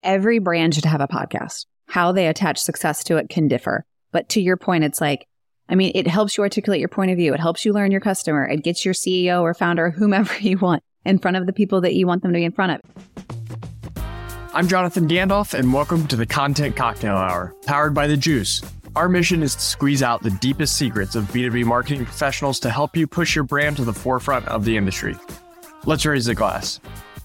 every brand should have a podcast. How they attach success to it can differ. But to your point, it's like, it helps you articulate your point of view. It helps you learn your customer. It gets your CEO or founder, whomever you want, in front of the people that you want them to be in front of. I'm Jonathan Gandalf, and welcome to the Content Cocktail Hour, powered by The Juice. Our mission is to squeeze out the deepest secrets of B2B marketing professionals to help you push your brand to the forefront of the industry. Let's raise the glass.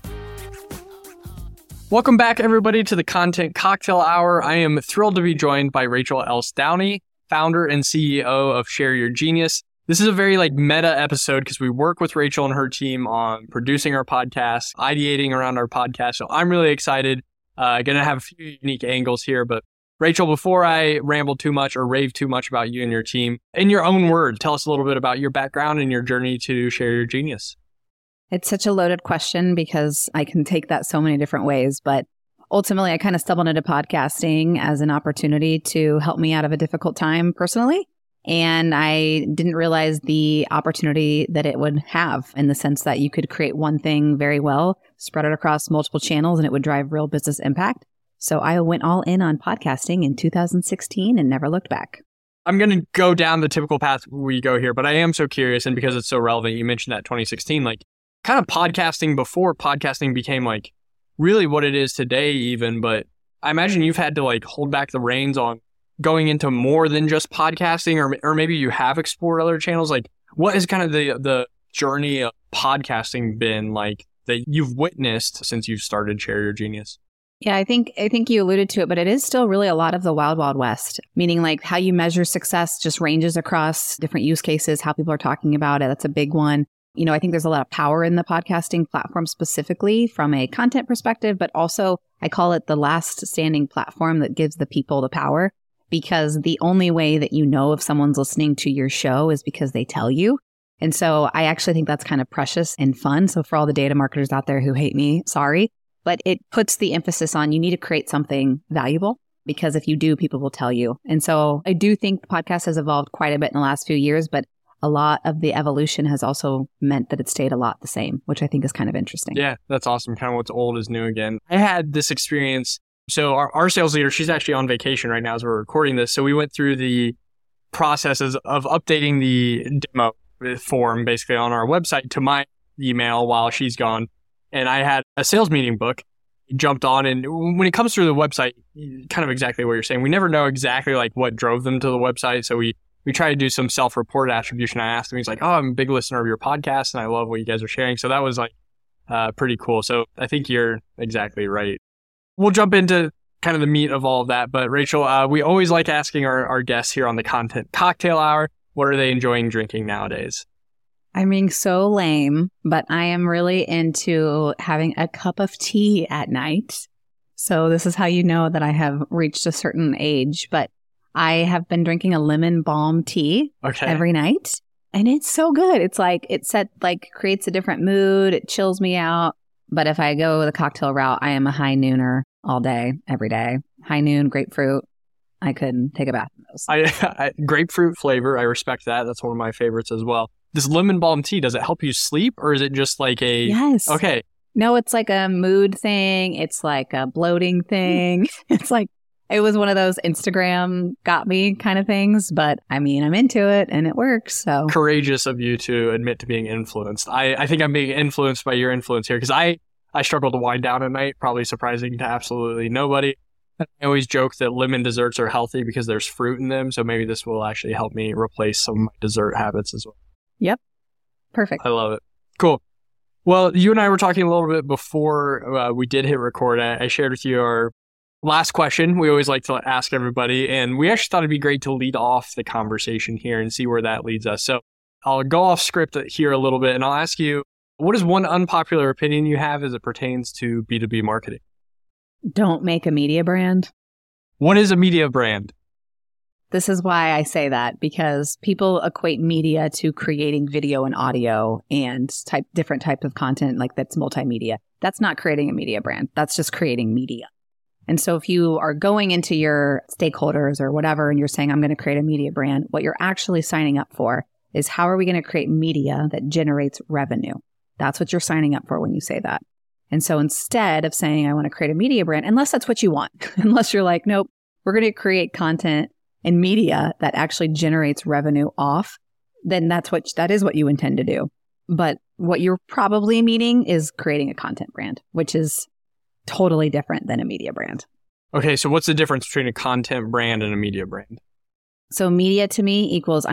Welcome back, everybody, to the Content Cocktail Hour. I am thrilled to be joined by Rachel Else Downey, founder and CEO of Share Your Genius. This is a very meta episode because we work with Rachel and her team on producing our podcast, ideating around our podcast. So I'm really excited. Going to have a few unique angles here. But Rachel, before I ramble too much or rave too much about you and your team, in your own words, tell us a little bit about your background and your journey to Share Your Genius. It's such a loaded question because I can take that so many different ways. But ultimately, I kind of stumbled into podcasting as an opportunity to help me out of a difficult time personally. And I didn't realize the opportunity that it would have in the sense that you could create one thing very well, spread it across multiple channels, and it would drive real business impact. So I went all in on podcasting in 2016 and never looked back. I'm going to go down the typical path we go here, but I am so curious. And because it's so relevant, you mentioned that 2016, kind of podcasting before podcasting became really what it is today even. But I imagine you've had to hold back the reins on going into more than just podcasting, or maybe you have explored other channels. What is kind of the journey of podcasting been that you've witnessed since you've started Share Your Genius? Yeah, I think you alluded to it, but it is still really a lot of the wild, wild west, meaning how you measure success just ranges across different use cases, how people are talking about it. That's a big one. I think there's a lot of power in the podcasting platform specifically from a content perspective, but also I call it the last standing platform that gives the people the power, because the only way that you know if someone's listening to your show is because they tell you. And so I actually think that's kind of precious and fun. So for all the data marketers out there who hate me, sorry, but it puts the emphasis on you need to create something valuable, because if you do, people will tell you. And so I do think the podcast has evolved quite a bit in the last few years, but a lot of the evolution has also meant that it stayed a lot the same, which I think is kind of interesting. Yeah, that's awesome. Kind of what's old is new again. I had this experience. So our sales leader, she's actually on vacation right now as we're recording this. So we went through the processes of updating the demo form basically on our website to my email while she's gone. And I had a sales meeting book, jumped on. And when it comes through the website, kind of exactly what you're saying, we never know exactly what drove them to the website. So we try to do some self-report attribution. I asked him, he's like, oh, I'm a big listener of your podcast and I love what you guys are sharing. So that was pretty cool. So I think you're exactly right. We'll jump into kind of the meat of all of that. But Rachel, we always like asking our guests here on the Content Cocktail Hour, what are they enjoying drinking nowadays? I'm being so lame, but I am really into having a cup of tea at night. So this is how you know that I have reached a certain age. But I have been drinking a lemon balm tea every night. And it's so good. It's creates a different mood. It chills me out. But if I go the cocktail route, I am a high nooner all day, every day. High noon, grapefruit. I could take a bath in those. I grapefruit flavor. I respect that. That's one of my favorites as well. This lemon balm tea, does it help you sleep or is it just a... Yes. Okay. No, it's a mood thing. It's a bloating thing. It was one of those Instagram got me kind of things, but I'm into it and it works. So courageous of you to admit to being influenced. I think I'm being influenced by your influence here because I struggle to wind down at night, probably surprising to absolutely nobody. I always joke that lemon desserts are healthy because there's fruit in them. So maybe this will actually help me replace some of my dessert habits as well. Yep. Perfect. I love it. Cool. Well, you and I were talking a little bit before we did hit record. I shared with you our last question. We always like to ask everybody, and we actually thought it'd be great to lead off the conversation here and see where that leads us. So I'll go off script here a little bit, and I'll ask you, what is one unpopular opinion you have as it pertains to B2B marketing? Don't make a media brand. What is a media brand? This is why I say that, because people equate media to creating video and audio and different type of content that's multimedia. That's not creating a media brand. That's just creating media. And so if you are going into your stakeholders or whatever and you're saying, I'm going to create a media brand, what you're actually signing up for is how are we going to create media that generates revenue? That's what you're signing up for when you say that. And so instead of saying, I want to create a media brand, unless that's what you want, unless you're like, nope, we're going to create content and media that actually generates revenue off, then that is what you intend to do. But what you're probably meaning is creating a content brand, which is totally different than a media brand. Okay, so what's the difference between a content brand and a media brand? So media to me equals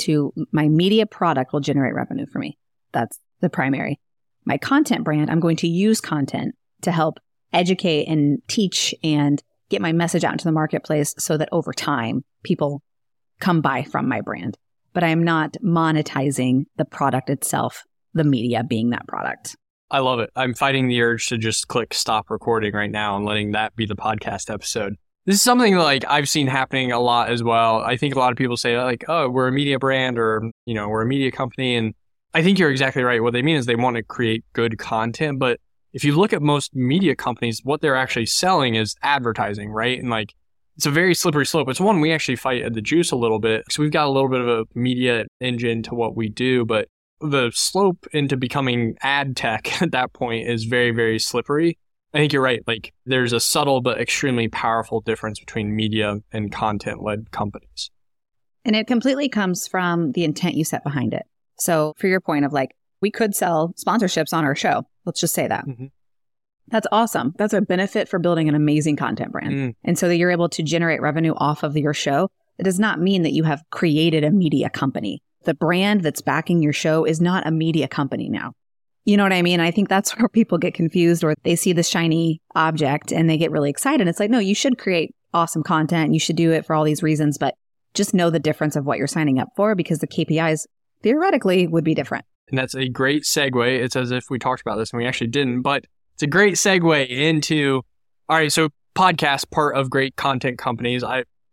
my media product will generate revenue for me. That's the primary. My content brand, I'm going to use content to help educate and teach and get my message out into the marketplace so that over time, people come buy from my brand. But I'm not monetizing the product itself, the media being that product. I love it. I'm fighting the urge to just click stop recording right now and letting that be the podcast episode. This is something like I've seen happening a lot as well. I think a lot of people say like, oh, we're a media brand or, we're a media company. And I think you're exactly right. What they mean is they want to create good content. But if you look at most media companies, what they're actually selling is advertising, right? And like, it's a very slippery slope. It's one we actually fight at The Juice a little bit. So we've got a little bit of a media engine to what we do, but the slope into becoming ad tech at that point is very, very slippery. I think you're right. Like there's a subtle but extremely powerful difference between media and content-led companies. And it completely comes from the intent you set behind it. So for your point of like, we could sell sponsorships on our show. Let's just say that. Mm-hmm. That's awesome. That's a benefit for building an amazing content brand. Mm. And so that you're able to generate revenue off of your show. It does not mean that you have created a media company. The brand that's backing your show is not a media company now. You know what I mean? I think that's where people get confused or they see the shiny object and they get really excited. It's like, no, you should create awesome content. You should do it for all these reasons, but just know the difference of what you're signing up for because the KPIs theoretically would be different. And that's a great segue. It's as if we talked about this and we actually didn't, but it's a great segue into, all right, so podcast, part of great content companies.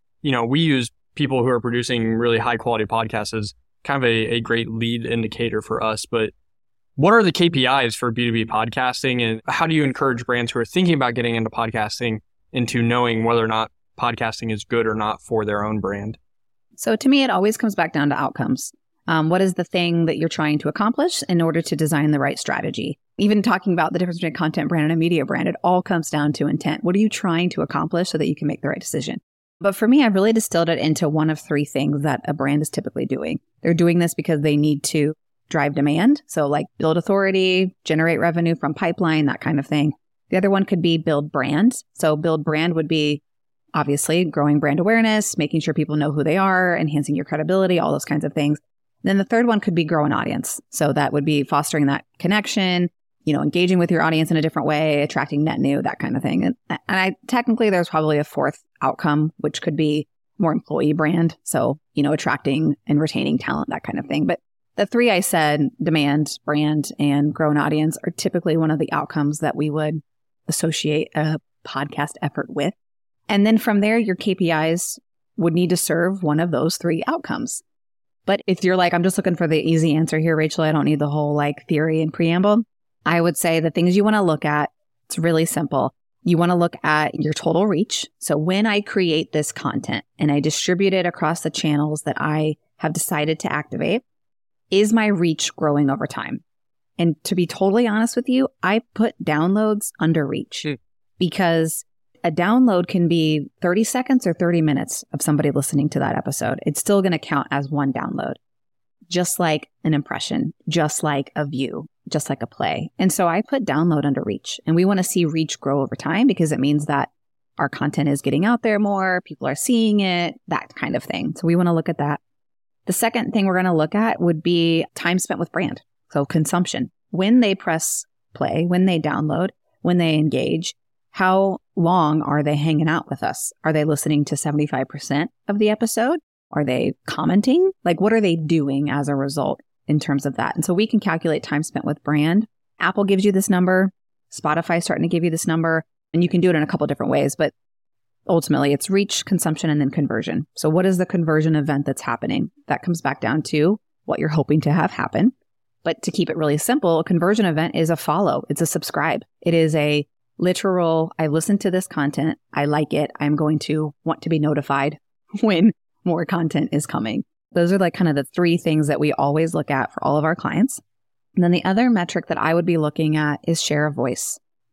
We use people who are producing really high quality podcasts as kind of a great lead indicator for us. But what are the KPIs for B2B podcasting and how do you encourage brands who are thinking about getting into podcasting into knowing whether or not podcasting is good or not for their own brand? So to me, it always comes back down to outcomes. What is the thing that you're trying to accomplish in order to design the right strategy? Even talking about the difference between a content brand and a media brand, it all comes down to intent. What are you trying to accomplish so that you can make the right decision? But for me, I've really distilled it into one of three things that a brand is typically doing. They're doing this because they need to drive demand. So like build authority, generate revenue from pipeline, that kind of thing. The other one could be build brand. So build brand would be obviously growing brand awareness, making sure people know who they are, enhancing your credibility, all those kinds of things. Then the third one could be grow an audience. So that would be fostering that connection, engaging with your audience in a different way, attracting net new, that kind of thing. And technically there's probably a fourth outcome, which could be more employee brand. So, attracting and retaining talent, that kind of thing. But the three I said, demand, brand, and grow an audience are typically one of the outcomes that we would associate a podcast effort with. And then from there, your KPIs would need to serve one of those three outcomes. But if you're like, I'm just looking for the easy answer here, Rachel, I don't need the whole theory and preamble. I would say the things you want to look at, it's really simple. You want to look at your total reach. So when I create this content and I distribute it across the channels that I have decided to activate, is my reach growing over time? And to be totally honest with you, I put downloads under reach because a download can be 30 seconds or 30 minutes of somebody listening to that episode. It's still going to count as one download, just like an impression, just like a view, just like a play. And so I put download under reach, and we want to see reach grow over time because it means that our content is getting out there more, people are seeing it, that kind of thing. So we want to look at that. The second thing we're going to look at would be time spent with brand. So consumption. When they press play, when they download, when they engage, how long are they hanging out with us? Are they listening to 75% of the episode? Are they commenting? Like, what are they doing as a result in terms of that? And so we can calculate time spent with brand. Apple gives you this number. Spotify's starting to give you this number. And you can do it in a couple different ways, but ultimately it's reach, consumption, and then conversion. So what is the conversion event that's happening? That comes back down to what you're hoping to have happen. But to keep it really simple, a conversion event is a follow. It's a subscribe. It is a literal, I listened to this content. I like it. I'm going to want to be notified when more content is coming. Those are like kind of the three things that we always look at for all of our clients. And then the other metric that I would be looking at is share of voice.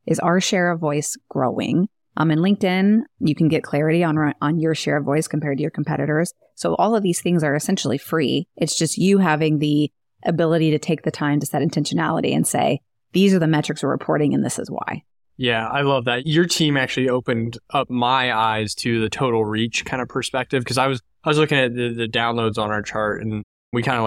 is our share of voice growing? In LinkedIn, you can get clarity on your share of voice compared to your competitors. So all of these things are essentially free. It's just you having the ability to take the time to set intentionality and say, these are the metrics we're reporting and this is why. Yeah, I love that. Your team actually opened up my eyes to the total reach kind of perspective, because I was looking at the downloads on our chart, and we kind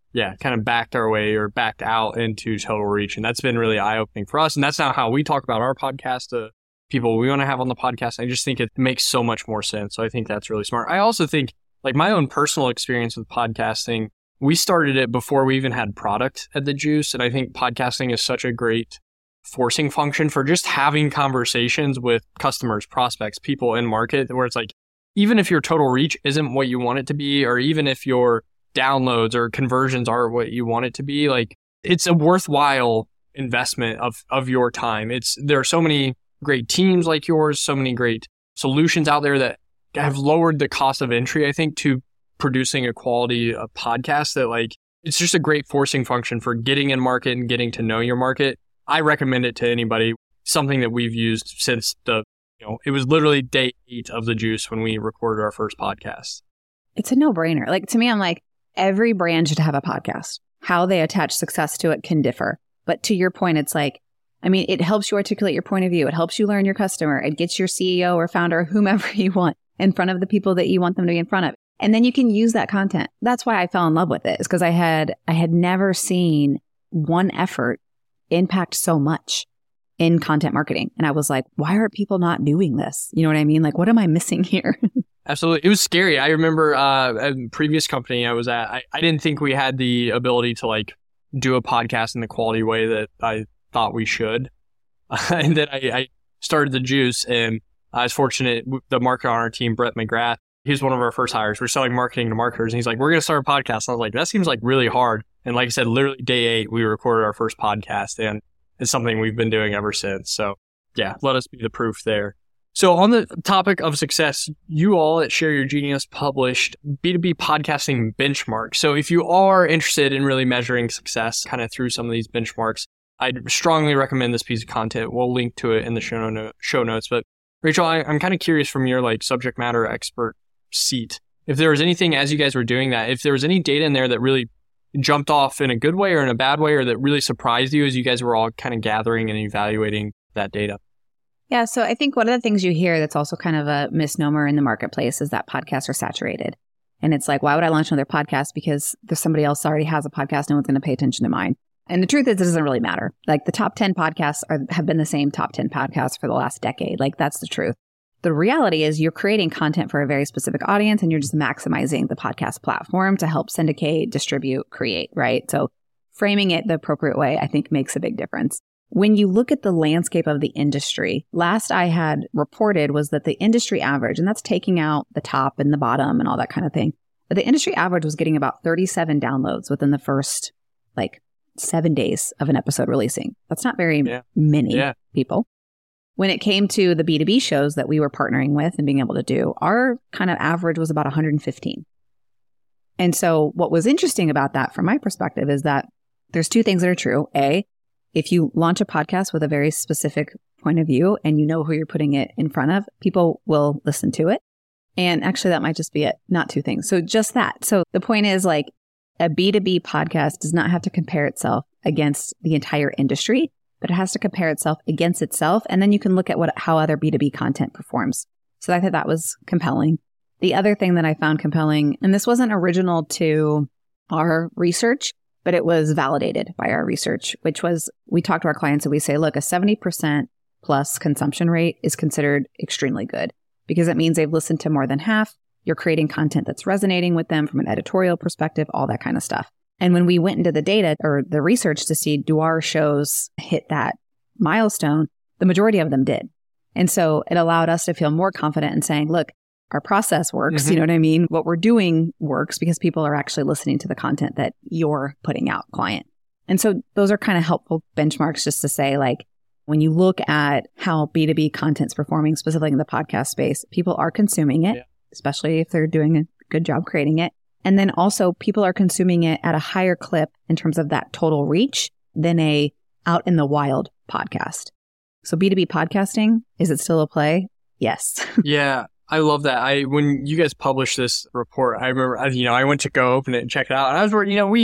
of backed our way or backed out into total reach. And that's been really eye-opening for us. And that's not how we talk about our podcast to people we want to have on the podcast. I just think it makes so much more sense. So I think that's really smart. I also think, like, my own personal experience with podcasting, we started it before we even had product at The Juice. And I think podcasting is such a great forcing function for just having conversations with customers, prospects, people in market, where it's like, even if your total reach isn't what you want it to be, or even if your downloads or conversions are what you want it to be, like, it's a worthwhile investment of your time. There are so many great teams like yours, so many great solutions out there that have lowered the cost of entry, I think, to producing a quality podcast that, like, it's just a great forcing function for getting in market and getting to know your market. I recommend it to anybody. Something that we've used since it was literally day 8 of The Juice when we recorded our first podcast. It's a no-brainer. Like, to me, I'm like, every brand should have a podcast. How they attach success to it can differ. But to your point, it's like, I mean, it helps you articulate your point of view. It helps you learn your customer. It gets your CEO or founder, whomever you want, in front of the people that you want them to be in front of. And then you can use that content. That's why I fell in love with it, is because I had never seen one effort impact so much in content marketing. And I was like, why are people not doing this? You know what I mean? Like, what am I missing here? Absolutely. It was scary. I remember a previous company I was at, I didn't think we had the ability to, like, do a podcast in the quality way that I thought we should. And then I started The Juice, and I was fortunate. The marketer on our team, Brett McGrath, he was one of our first hires. We're selling marketing to marketers, and he's like, we're going to start a podcast. And I was like, that seems like really hard. And like I said, literally day 8, we recorded our first podcast, and it's something we've been doing ever since. So yeah, let us be the proof there. So on the topic of success, you all at Share Your Genius published B2B podcasting benchmarks. So if you are interested in really measuring success kind of through some of these benchmarks, I'd strongly recommend this piece of content. We'll link to it in the show notes. But Rachel, I'm kind of curious from your, like, subject matter expert seat, if there was anything as you guys were doing that, if there was any data in there that really jumped off in a good way or in a bad way, or that really surprised you as you guys were all kind of gathering and evaluating that data. Yeah. So I think one of the things you hear that's also kind of a misnomer in the marketplace is that podcasts are saturated. And it's like, why would I launch another podcast? Because there's somebody else already has a podcast, no one's going to pay attention to mine. And the truth is, it doesn't really matter. Like, the top 10 podcasts have been the same top 10 podcasts for the last decade. Like, that's the truth. The reality is you're creating content for a very specific audience, and you're just maximizing the podcast platform to help syndicate, distribute, create, right? So framing it the appropriate way, I think, makes a big difference. When you look at the landscape of the industry, last I had reported was that the industry average, and that's taking out the top and the bottom and all that kind of thing, but the industry average was getting about 37 downloads within the first, 7 days of an episode releasing. That's not very many people. When it came to the B2B shows that we were partnering with and being able to do, our kind of average was about 115. And so what was interesting about that from my perspective is that there's 2 things that are true. A, if you launch a podcast with a very specific point of view and you know who you're putting it in front of, people will listen to it. And actually, that might just be it. Not 2 things. So just that. So the point is, like, a B2B podcast does not have to compare itself against the entire industry, but it has to compare itself against itself. And then you can look at how other B2B content performs. So I thought that was compelling. The other thing that I found compelling, and this wasn't original to our research, but it was validated by our research, which was, we talk to our clients and we say, look, a 70% plus consumption rate is considered extremely good, because it means they've listened to more than half. You're creating content that's resonating with them from an editorial perspective, all that kind of stuff. And when we went into the data or the research to see, do our shows hit that milestone, the majority of them did. And so it allowed us to feel more confident in saying, look, our process works. Mm-hmm. You know what I mean? What we're doing works because people are actually listening to the content that you're putting out, client. And so those are kind of helpful benchmarks just to say, like, when you look at how B2B content's performing, specifically in the podcast space, people are consuming it, especially if they're doing a good job creating it. And then also people are consuming it at a higher clip in terms of that total reach than a out in the wild podcast. So B2B podcasting, is it still a play? Yes. Yeah, I love that. When you guys published this report, I remember, I went to go open it and check it out. And I was,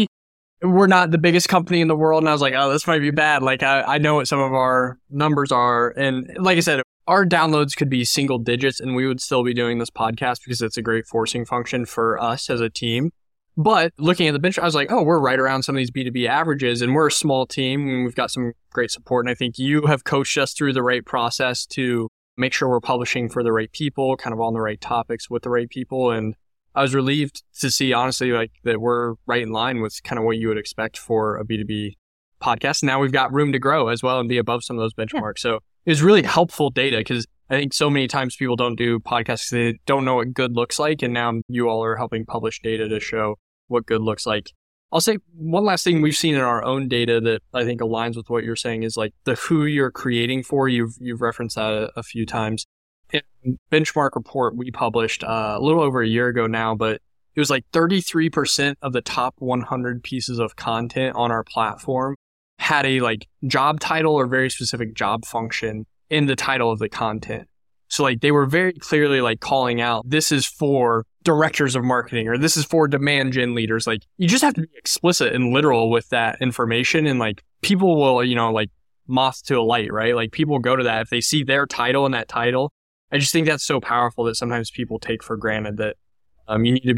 we're not the biggest company in the world. And I was like, oh, this might be bad. Like, I know what some of our numbers are. And like I said, our downloads could be single digits and we would still be doing this podcast because it's a great forcing function for us as a team. But looking at the bench, I was like, oh, we're right around some of these B2B averages and we're a small team and we've got some great support. And I think you have coached us through the right process to make sure we're publishing for the right people, kind of on the right topics with the right people. And I was relieved to see, honestly, like that we're right in line with kind of what you would expect for a B2B podcast. Now we've got room to grow as well and be above some of those benchmarks. Yeah. So it was really helpful data because I think so many times people don't do podcasts. They don't know what good looks like. And now you all are helping publish data to show what good looks like. I'll say one last thing we've seen in our own data that I think aligns with what you're saying is like the who you're creating for. You've referenced that a few times. In benchmark report we published a little over a year ago now, but it was like 33% of the top 100 pieces of content on our platform had a like job title or very specific job function in the title of the content. So like they were very clearly like calling out, this is for directors of marketing or this is for demand gen leaders. Like you just have to be explicit and literal with that information. And like people will, like moth to a light, right? Like people go to that if they see their title in that title. I just think that's so powerful that sometimes people take for granted that you need to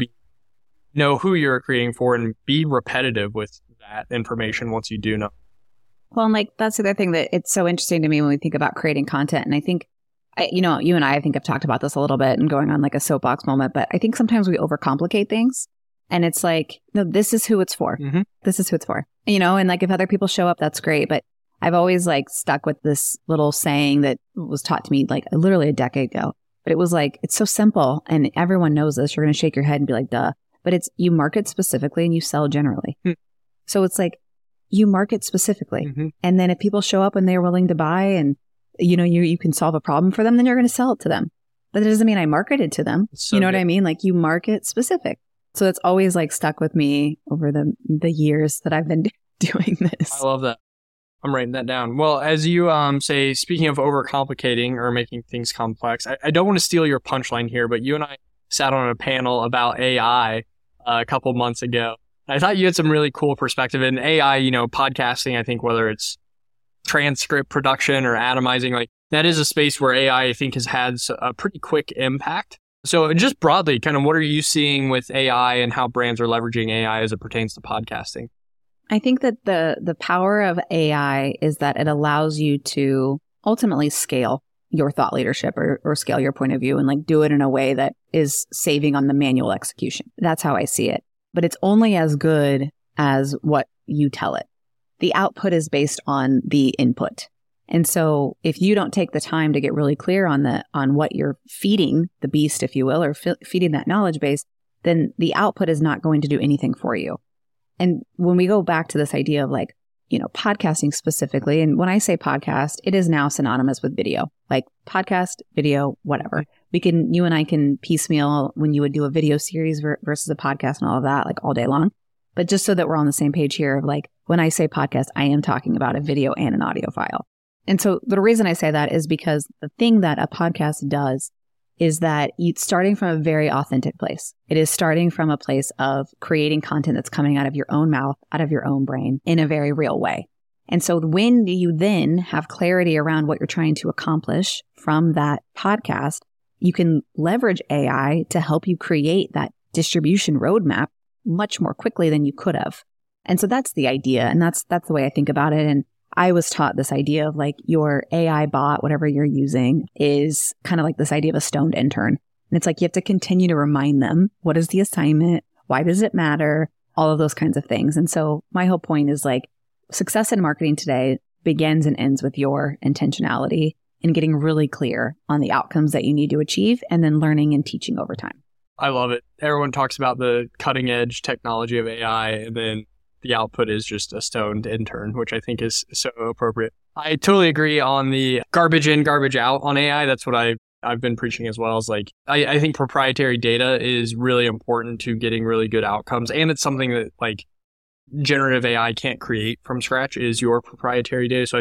know who you're creating for and be repetitive with that information once you do know. Well, and like that's the other thing that it's so interesting to me when we think about creating content. And I think, you and I think have talked about this a little bit and going on like a soapbox moment, but I think sometimes we overcomplicate things. And it's like, no, this is who it's for. Mm-hmm. This is who it's for. And like if other people show up, that's great. But I've always like stuck with this little saying that was taught to me like literally a decade ago. But it was like, it's so simple and everyone knows this. You're going to shake your head and be like, duh. But it's you market specifically and you sell generally. Mm-hmm. So it's like you market specifically. Mm-hmm. And then if people show up and they're willing to buy and you can solve a problem for them, then you're going to sell it to them. But that doesn't mean I marketed to them. So you know what I mean? Like you market specific. So it's always like stuck with me over the years that I've been doing this. I love that. I'm writing that down. Well, as you say, speaking of overcomplicating or making things complex, I don't want to steal your punchline here, but you and I sat on a panel about AI a couple months ago. And I thought you had some really cool perspective in AI, podcasting. I think whether it's transcript production or atomizing, like that is a space where AI, I think, has had a pretty quick impact. So just broadly, kind of what are you seeing with AI and how brands are leveraging AI as it pertains to podcasting? I think that the power of AI is that it allows you to ultimately scale your thought leadership or scale your point of view and like do it in a way that is saving on the manual execution. That's how I see it. But it's only as good as what you tell it. The output is based on the input. And so if you don't take the time to get really clear on what you're feeding the beast, if you will, or feeding that knowledge base, then the output is not going to do anything for you. And when we go back to this idea of like, podcasting specifically, and when I say podcast, it is now synonymous with video, like podcast, video, whatever. You and I can piecemeal when you would do a video series versus a podcast and all of that, like all day long. But just so that we're on the same page here of like, when I say podcast, I am talking about a video and an audio file. And so the reason I say that is because the thing that a podcast does is that it's starting from a very authentic place. It is starting from a place of creating content that's coming out of your own mouth, out of your own brain in a very real way. And so when you then have clarity around what you're trying to accomplish from that podcast, you can leverage AI to help you create that distribution roadmap much more quickly than you could have. And so that's the idea. And that's the way I think about it. And I was taught this idea of like your AI bot, whatever you're using, is kind of like this idea of a stoned intern. And it's like you have to continue to remind them, what is the assignment? Why does it matter? All of those kinds of things. And so my whole point is like success in marketing today begins and ends with your intentionality and getting really clear on the outcomes that you need to achieve and then learning and teaching over time. I love it. Everyone talks about the cutting edge technology of AI and then the output is just a stoned intern, which I think is so appropriate. I totally agree on the garbage in, garbage out on AI. That's what I've been preaching as well. Is like, I think proprietary data is really important to getting really good outcomes. And it's something that like generative AI can't create from scratch is your proprietary data. So I think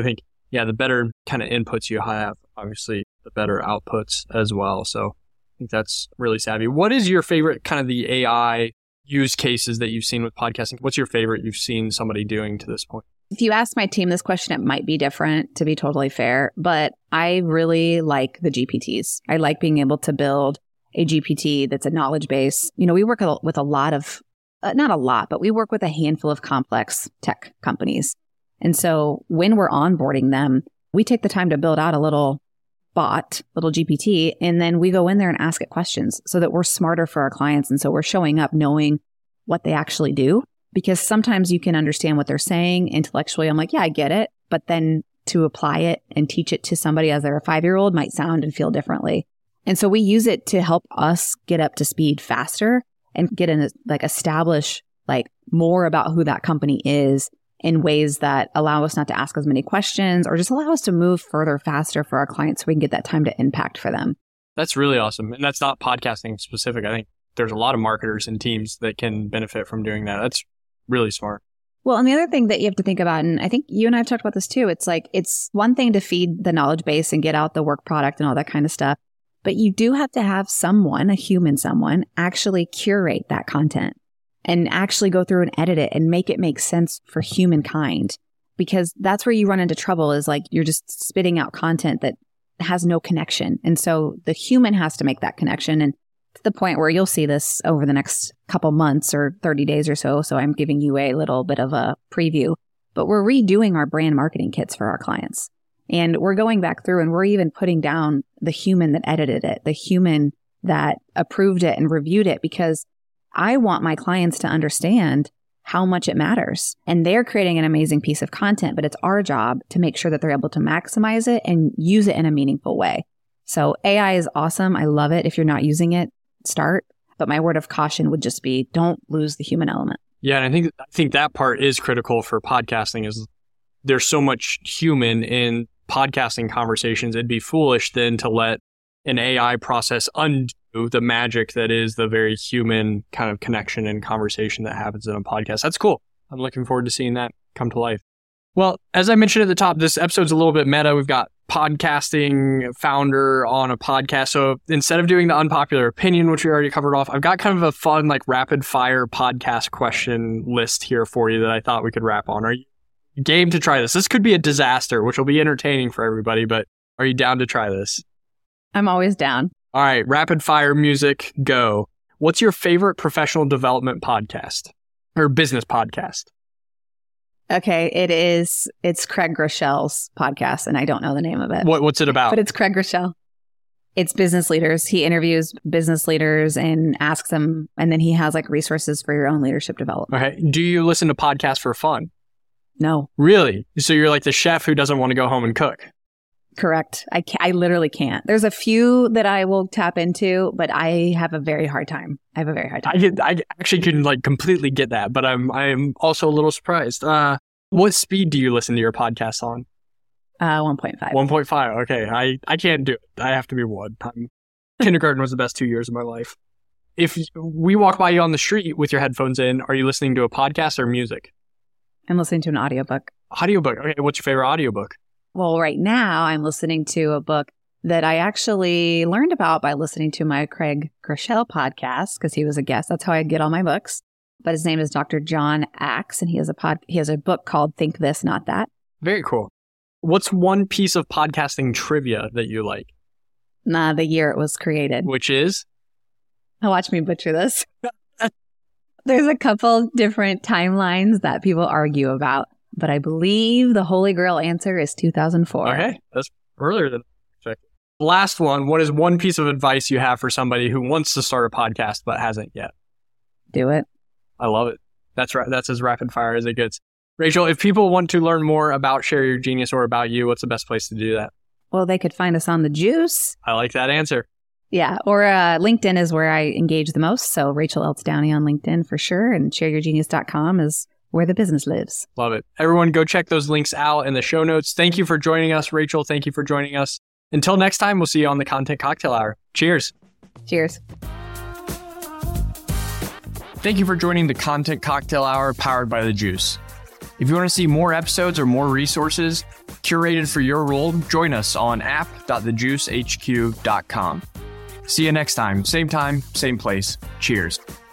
yeah, the better kind of inputs you have, obviously, the better outputs as well. So I think that's really savvy. What is your favorite kind of the AI use cases that you've seen with podcasting? What's your favorite you've seen somebody doing to this point? If you ask my team this question, it might be different, to be totally fair, but I really like the GPTs. I like being able to build a GPT that's a knowledge base. We work with a lot of, not a lot, but we work with a handful of complex tech companies. And so when we're onboarding them, we take the time to build out a little bot, little GPT, and then we go in there and ask it questions so that we're smarter for our clients. And so we're showing up knowing what they actually do, because sometimes you can understand what they're saying intellectually. I'm like, yeah, I get it. But then to apply it and teach it to somebody as they're a 5-year-old might sound and feel differently. And so we use it to help us get up to speed faster and get in, establish more about who that company is in ways that allow us not to ask as many questions or just allow us to move further faster for our clients so we can get that time to impact for them. That's really awesome. And that's not podcasting specific. I think there's a lot of marketers and teams that can benefit from doing that. That's really smart. Well, and the other thing that you have to think about, and I think you and I have talked about this too, it's one thing to feed the knowledge base and get out the work product and all that kind of stuff, but you do have to have someone, a human someone, actually curate that content and actually go through and edit it and make it make sense for humankind. Because that's where you run into trouble is you're just spitting out content that has no connection. And so the human has to make that connection. And to the point where you'll see this over the next couple months or 30 days or so. So I'm giving you a little bit of a preview, but we're redoing our brand marketing kits for our clients. And we're going back through and we're even putting down the human that edited it, the human that approved it and reviewed it, because I want my clients to understand how much it matters. And they're creating an amazing piece of content, but it's our job to make sure that they're able to maximize it and use it in a meaningful way. So AI is awesome. I love it. If you're not using it, start. But my word of caution would just be don't lose the human element. Yeah, and I think that part is critical for podcasting is there's so much human in podcasting conversations. It'd be foolish then to let an AI process undo the magic that is the very human kind of connection and conversation that happens in a podcast. That's cool. I'm looking forward to seeing that come to life. Well, as I mentioned at the top, this episode's a little bit meta. We've got podcasting founder on a podcast. So instead of doing the unpopular opinion, which we already covered off, I've got kind of a fun, rapid fire podcast question list here for you that I thought we could wrap on. Are you game to try this? This could be a disaster, which will be entertaining for everybody, but are you down to try this? I'm always down. All right, rapid fire music, go. What's your favorite professional development podcast or business podcast? Okay, it's Craig Groeschel's podcast, and I don't know the name of it. What's it about? But it's Craig Groeschel. It's business leaders. He interviews business leaders and asks them, and then he has resources for your own leadership development. Okay. Do you listen to podcasts for fun? No. Really? So you're like the chef who doesn't want to go home and cook? Correct. I literally can't. There's a few that I will tap into, but I have a very hard time. I actually can completely get that, but I'm also a little surprised. What speed do you listen to your podcast on? 1.5. 1.5. Okay. I can't do it. I have to be 1. Kindergarten was the best 2 years of my life. If we walk by you on the street with your headphones in, are you listening to a podcast or music? I'm listening to an audiobook. Audiobook. Okay. What's your favorite audiobook? Well, right now I'm listening to a book that I actually learned about by listening to my Craig Groeschel podcast because he was a guest. That's how I get all my books. But his name is Dr. John Axe, and he has a book called Think This, Not That. Very cool. What's one piece of podcasting trivia that you like? The year it was created. Which is? Now watch me butcher this. There's a couple different timelines that people argue about, but I believe the Holy Grail answer is 2004. Okay, that's earlier than expected. Last one, what is one piece of advice you have for somebody who wants to start a podcast but hasn't yet? Do it. I love it. That's right. That's as rapid fire as it gets. Rachel, if people want to learn more about Share Your Genius or about you, what's the best place to do that? Well, they could find us on The Juice. I like that answer. Yeah, or LinkedIn is where I engage the most. So Rachel Eltz Downey on LinkedIn for sure. And shareyourgenius.com is where the business lives. Love it. Everyone go check those links out in the show notes. Thank you for joining us, Rachel. Thank you for joining us. Until next time, we'll see you on the Content Cocktail Hour. Cheers. Cheers. Thank you for joining the Content Cocktail Hour powered by The Juice. If you want to see more episodes or more resources, curated for your role, join us on app.thejuicehq.com. See you next time. Same place. Cheers.